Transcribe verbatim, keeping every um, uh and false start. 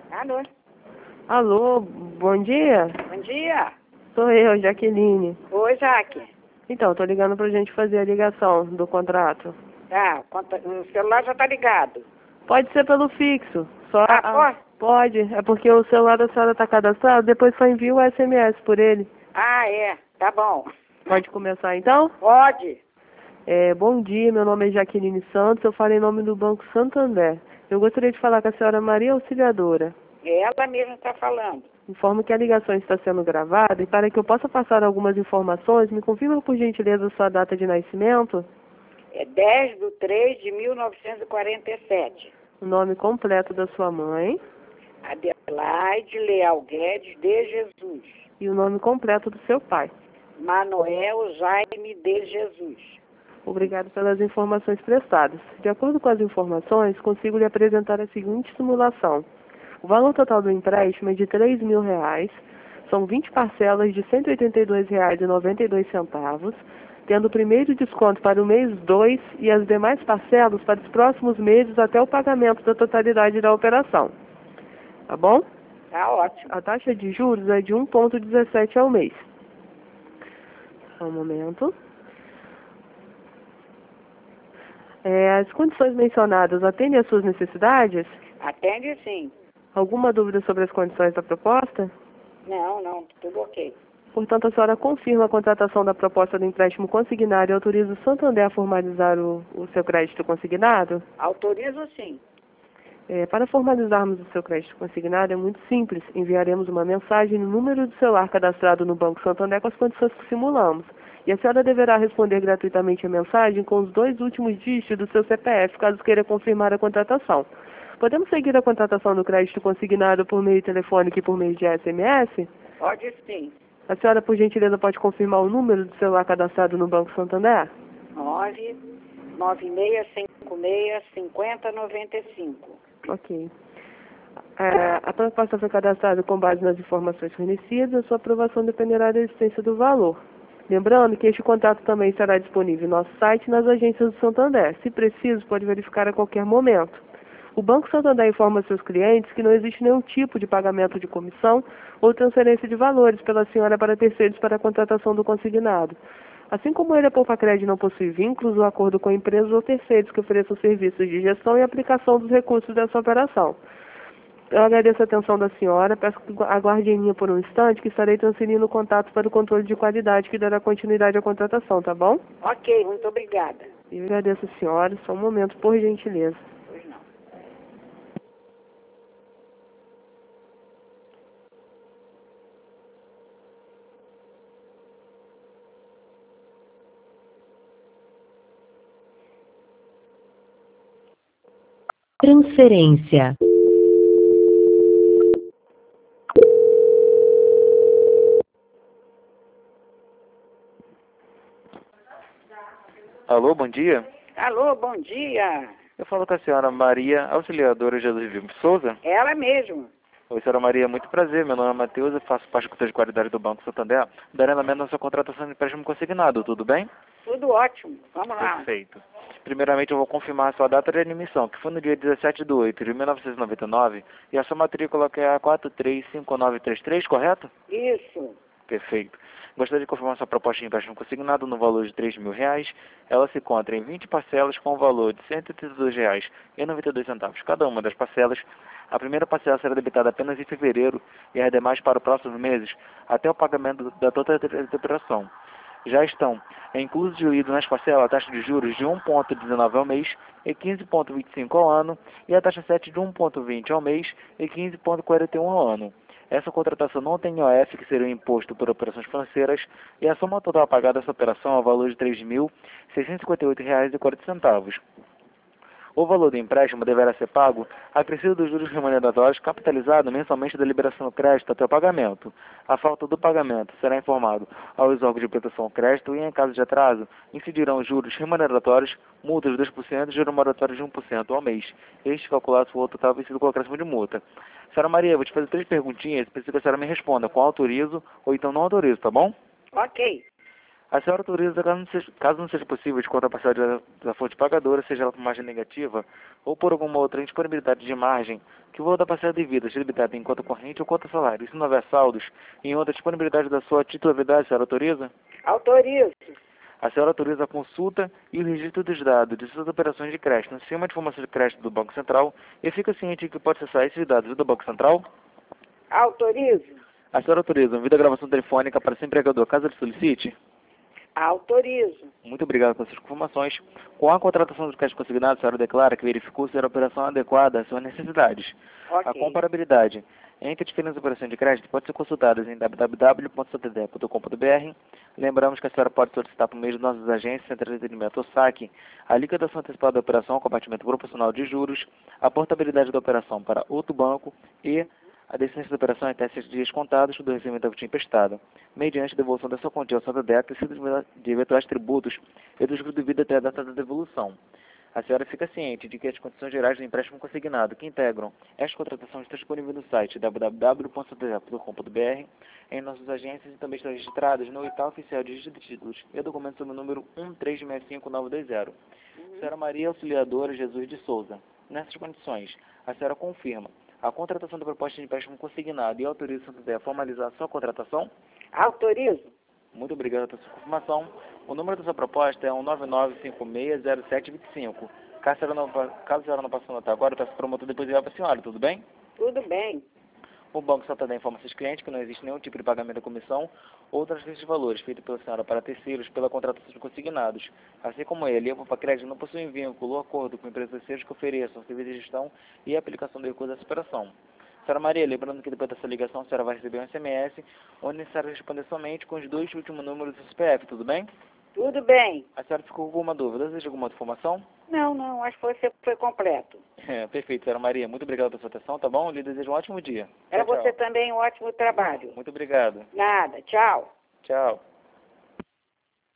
Alô? Alô, bom dia? Bom dia. Sou eu, Jaqueline. Oi, Jaque. Então, tô ligando pra gente fazer a ligação do contrato. Tá, conta- o celular já tá ligado. Pode ser pelo fixo. Só Ah, a- pode? Pode, é porque o celular da senhora tá cadastrado, depois só envia o S M S por ele. Ah, é. Tá bom. Pode começar então? Pode. É, bom dia, meu nome é Jaqueline Santos, eu falo em nome do Banco Santander. Eu gostaria de falar com a senhora Maria Auxiliadora. Ela mesma está falando. Informo que a ligação está sendo gravada e para que eu possa passar algumas informações, me confirma por gentileza sua data de nascimento, É dez de três de mil novecentos e quarenta e sete. o nome completo da sua mãe Adelaide Leal Guedes de Jesus. e o nome completo do seu pai. Manoel Jaime de Jesus. Obrigado pelas informações prestadas. De acordo com as informações, consigo lhe apresentar a seguinte simulação. O valor total do empréstimo é de três mil reais, são vinte parcelas de cento e oitenta e dois reais e noventa e dois centavos, tendo o primeiro desconto para o mês dois e as demais parcelas para os próximos meses até o pagamento da totalidade da operação. Tá bom? Tá ótimo. A taxa de juros é de um vírgula dezessete ao mês. Só um momento. É, as condições mencionadas atendem às suas necessidades? Atende sim. Alguma dúvida sobre as condições da proposta? Não, não, tudo ok. Portanto, a senhora confirma a contratação da proposta do empréstimo consignado e autoriza o Santander a formalizar o, o seu crédito consignado? Autorizo sim. É, para formalizarmos o seu crédito consignado é muito simples. Enviaremos uma mensagem no número do celular cadastrado no Banco Santander com as condições que simulamos. E a senhora deverá responder gratuitamente a mensagem com os dois últimos dígitos do seu C P F, caso queira confirmar a contratação. Podemos seguir a contratação do crédito consignado por meio telefônico e por meio de S M S? Pode sim. A senhora, por gentileza, pode confirmar o número do celular cadastrado no Banco Santander? nove nove seis cinco seis cinco zero nove cinco. Ok. É, a proposta foi cadastrada com base nas informações fornecidas, a sua aprovação dependerá da existência do valor. Lembrando que este contato também estará disponível no nosso site e nas agências do Santander. Se preciso, pode verificar a qualquer momento. O Banco Santander informa seus clientes que não existe nenhum tipo de pagamento de comissão ou transferência de valores pela senhora para terceiros para a contratação do consignado. Assim como ele, a Poupacred não possui vínculos ou acordo com empresas ou terceiros que ofereçam serviços de gestão e aplicação dos recursos dessa operação. Eu agradeço a atenção da senhora, peço que aguarde em linha por um instante que estarei transferindo o contato para o controle de qualidade que dará continuidade à contratação, tá bom? Ok, muito obrigada. Eu agradeço a senhora, só um momento, por gentileza. Pois não. Transferência. Alô, bom dia. Alô, bom dia. Eu falo com a senhora Maria Auxiliadora Jesus Vivo Souza. Ela mesmo. Oi, senhora Maria, muito prazer. Meu nome é Matheus, eu faço parte do Conselho de Qualidade do Banco Santander, darando a na sua contratação de empréstimo consignado, tudo bem? Tudo ótimo. Vamos lá. Perfeito. Primeiramente, eu vou confirmar a sua data de admissão, que foi no dia dezessete de oito de mil novecentos e noventa e nove, e a sua matrícula que é a quatro três cinco nove três três, correto? Isso. Perfeito. Gostaria de confirmar sua proposta de empréstimo consignado no valor de três mil reais. Ela se encontra em vinte parcelas com o valor de cento e trinta e dois reais e noventa e dois centavos cada uma das parcelas. A primeira parcela será debitada apenas em fevereiro e as demais para os próximos meses, até o pagamento da totalidade da operação. Já estão inclusos diluídos nas parcelas a taxa de juros de um vírgula dezenove ao mês e quinze vírgula vinte e cinco ao ano e a taxa sete de um vírgula vinte ao mês e quinze vírgula quarenta e um ao ano. Essa contratação não tem I O F, que seria o imposto por operações financeiras, e a soma total a pagar dessa operação é o valor de três mil seiscentos e cinquenta e oito reais e quarenta centavos. O valor do empréstimo deverá ser pago acrescido dos juros remuneratórios capitalizado mensalmente da liberação do crédito até o pagamento. A falta do pagamento será informado aos órgãos de proteção ao crédito e, em caso de atraso, incidirão juros remuneratórios, multas de dois por cento e juros moratórios de um por cento ao mês. Este calculado se o total vencido com o acréscimo de multa. Senhora Maria, vou te fazer três perguntinhas, preciso que a senhora me responda com autorizo ou então não autorizo, tá bom? Ok. A senhora autoriza, caso não seja, caso não seja possível de contraparcela da, da fonte pagadora, seja ela por margem negativa ou por alguma outra indisponibilidade de margem, que o valor da parcela devida seja debitado em conta corrente ou conta salário. E se não houver saldos, em outra disponibilidade da sua titularidade, a senhora autoriza? Autorizo. A senhora autoriza a consulta e o registro dos dados de suas operações de crédito no sistema de informação de crédito do Banco Central e fica ciente de que pode acessar esses dados do Banco Central? Autorizo. A senhora autoriza a vida gravação telefônica para seu empregador, caso ele solicite? Autorizo. Muito obrigado pelas suas informações. Com a contratação do crédito consignado, a senhora declara que verificou ser a operação adequada às suas necessidades. Ok. A comparabilidade entre as diferentes operações de crédito pode ser consultada em w w w ponto santander ponto com ponto b r. Lembramos que a senhora pode solicitar por meio de nossas agências, centrais de atendimento ou saque, a liquidação antecipada da operação, compartimento proporcional de juros, a portabilidade da operação para outro banco e a decência da operação em até seis dias contados do recebimento da fatia emprestada, mediante a devolução da sua quantia ao Santander, acrescido de eventuais tributos e dos juros devidos até a data da devolução. A senhora fica ciente de que as condições gerais do empréstimo consignado que integram esta contratação estão disponíveis no site w w w ponto santander ponto com ponto b r, em nossas agências e também estão registradas no edital oficial de registro de títulos e documento sob o número um três seis cinco nove dois zero. Uhum. Senhora Maria Auxiliadora Jesus de Souza. Nessas condições, a senhora confirma a contratação da proposta de empréstimo consignado e autoriza o Santander a formalizar a sua contratação? Autorizo. Muito obrigado pela sua confirmação. O número da sua proposta é um nove nove cinco seis zero sete dois cinco. Caso a senhora não, caso a senhora não possa anotar agora, eu peço para o promotor depois enviar para a senhora, tudo bem? Tudo bem. O Banco Santander informa seus clientes que não existe nenhum tipo de pagamento da comissão ou transferência de valores feito pela senhora para terceiros pela contratação de consignados. Assim como ele, a Poupa Crédito não possui vínculo ou acordo com empresas terceiras que ofereçam serviço de gestão e aplicação do recurso dessa operação. Senhora Maria, lembrando que depois dessa ligação a senhora vai receber um S M S onde necessário responder somente com os dois últimos números do C P F, tudo bem? Tudo bem. A senhora ficou com alguma dúvida? Deseja alguma outra informação? Não, não, acho que foi, foi completo. É, perfeito, senhora Maria. Muito obrigado pela sua atenção, tá bom? Eu lhe desejo um ótimo dia. Para Tchau, você tchau. também um ótimo trabalho. Muito obrigado. Nada, tchau. Tchau.